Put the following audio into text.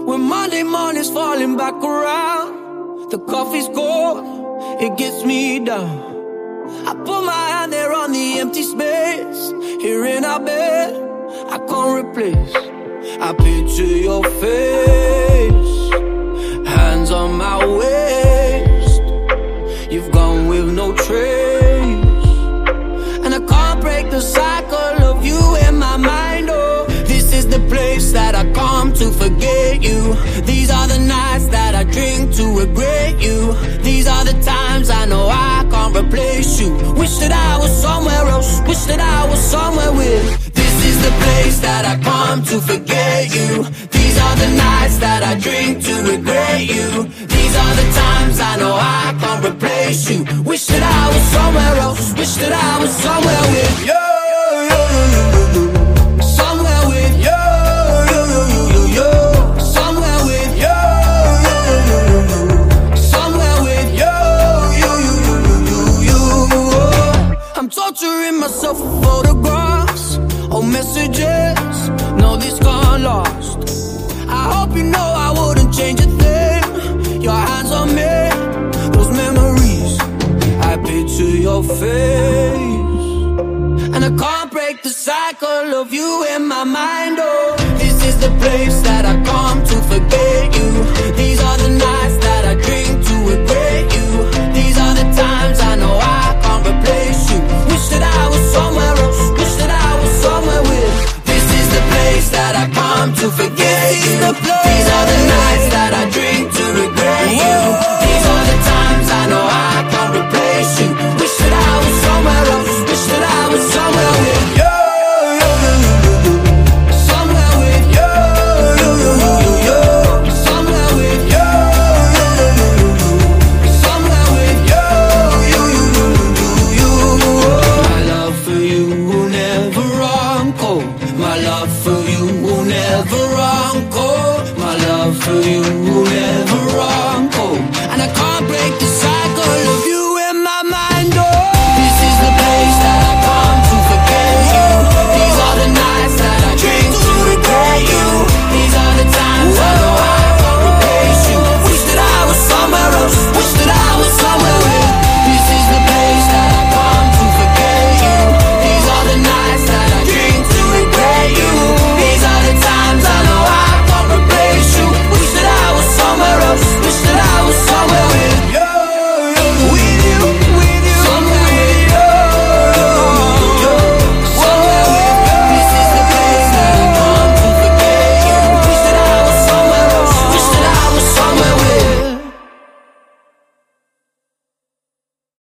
When Monday morning's falling back around, the coffee's cold, it gets me down. I put my hand there on the empty space, here in our bed, I can't replace. I picture your face, hands on my waist. You've gone with no trace, and I can't break the cycle of you in my mind. Oh, this is the place that I come to forget you. These are the nights that I drink to regret you. These are the times I know I can't replace you. Wish that I was somewhere else, wish that I was somewhere with. This is the place that I come to forget you. These are the nights that I drink to regret you. These are the times I know I can't replace you. Wish that I was somewhere else, wish that I was somewhere with you. Somewhere with you. Somewhere with you. Somewhere with you. I'm torturing myself with photographs or messages. No, this gone lost. I hope you know I wouldn't change a thing. Your hands on me, those memories. I picture your face, and I can't break the cycle of you in my mind. Oh, this is the place that I come to forget you. These are the nights that I drink to regret you. These are the times I know I can't replace you. Wish that I was somewhere else, wish that I was somewhere with. This is the place that I come to forget you. These are the nights that I drink to regret you. These are the times I know I can't replace you. Wish that I was somewhere else, wish that I was somewhere with you. Somewhere with you. Somewhere with you. Somewhere with you. My love for you will never run cold. My love for you will never run cold. My love for you